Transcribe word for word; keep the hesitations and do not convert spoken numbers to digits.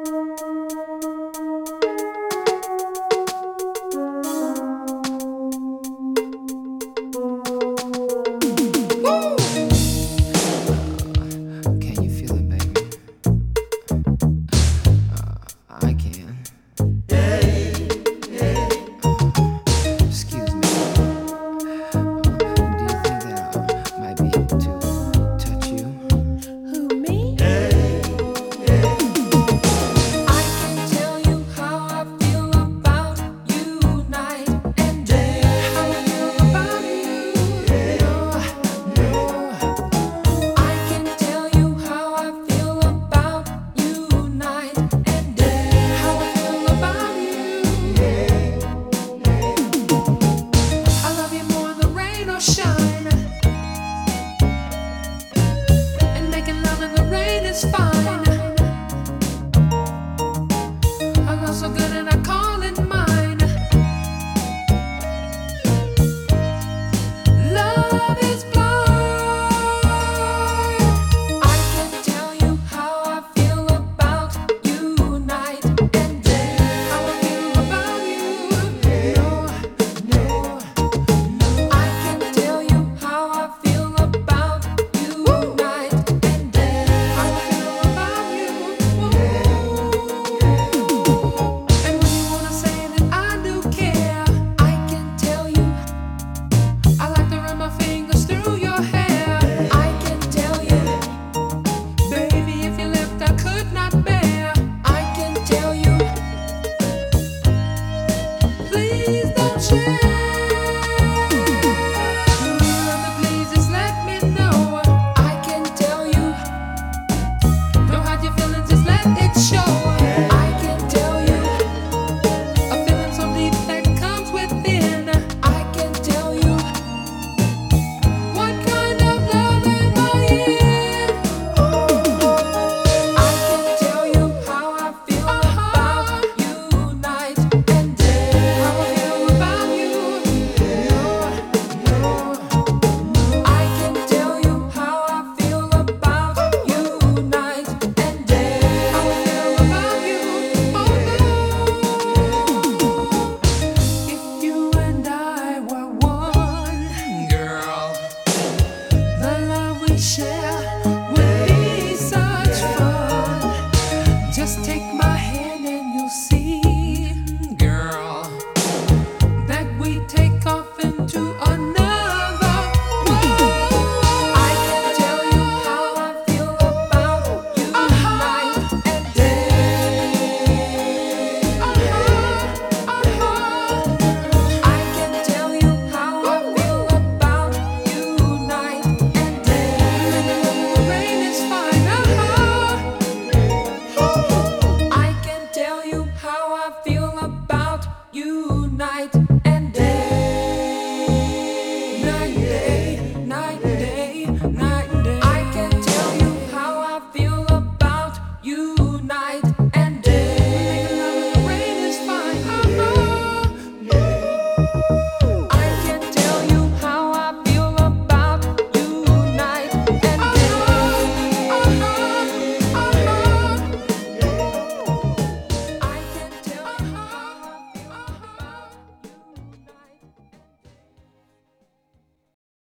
Can you feel it, baby? Uh, I can. Excuse me. Do you think that I might be able to touch you? Who, me? I can tell you how I feel about you night and day. How I feel about you. I can tell you how I feel about you night and day. How I feel about you. I love you more than rain or shine. And making love in the rain is fine. I love so good and I call it mine. Love is blind. I can tell you how I feel about you night and day. How I feel about you. No, no. I can tell you how I feel about you night and day. How I feel about you. And when you wanna say that I do care, I can tell you I like to run my fingers through your hair. I can tell you, baby, if you left I could not bear. I can tell you, please don't share. When you love me, please just let me know. I can tell you, don't hide your feelings, just let it show. I can tell you, a feeling so deep that comes within. I can tell you, what kind of love am I in? I can tell you how I feel about you night and day. How I feel about you. I can tell you how I feel about you night and day. How I feel about you. If you and I were one, girl, the love we share would be such fun. Just take my